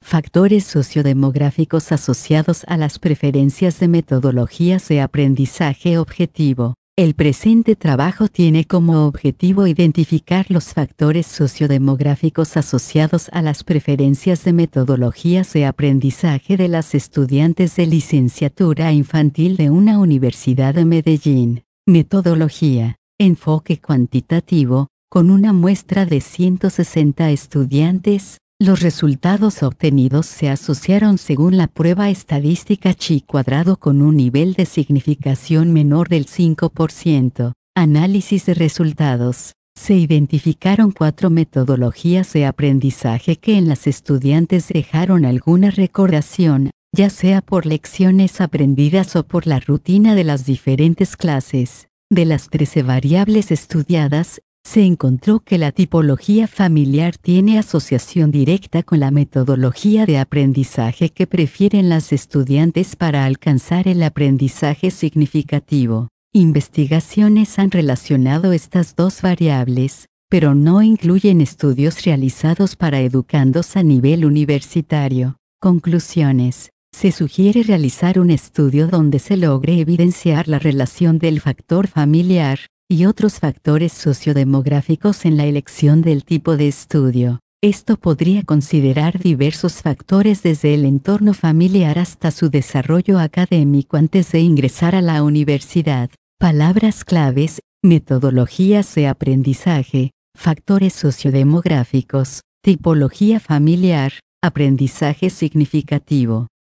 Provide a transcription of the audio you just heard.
Factores sociodemográficos asociados a las preferencias de metodologías de aprendizaje objetivo. El presente trabajo tiene como objetivo identificar los factores sociodemográficos asociados a las preferencias de metodologías de aprendizaje de las estudiantes de licenciatura infantil de una universidad de Medellín. Metodología. Enfoque cuantitativo. Con una muestra de 160 estudiantes, los resultados obtenidos se asociaron según la prueba estadística chi cuadrado con un nivel de significación menor del 5%. Análisis de resultados. Se identificaron 4 metodologías de aprendizaje que en las estudiantes dejaron alguna recordación, ya sea por lecciones aprendidas o por la rutina de las diferentes clases. De las 13 variables estudiadas, se encontró que la tipología familiar tiene asociación directa con la metodología de aprendizaje que prefieren las estudiantes para alcanzar el aprendizaje significativo. Investigaciones han relacionado estas dos variables, pero no incluyen estudios realizados para educandos a nivel universitario. Conclusiones. Se sugiere realizar un estudio donde se logre evidenciar la relación del factor familiar y otros factores sociodemográficos en la elección del tipo de estudio. Esto podría considerar diversos factores desde el entorno familiar hasta su desarrollo académico antes de ingresar a la universidad. Palabras claves: metodologías de aprendizaje, factores sociodemográficos, tipología familiar, aprendizaje significativo.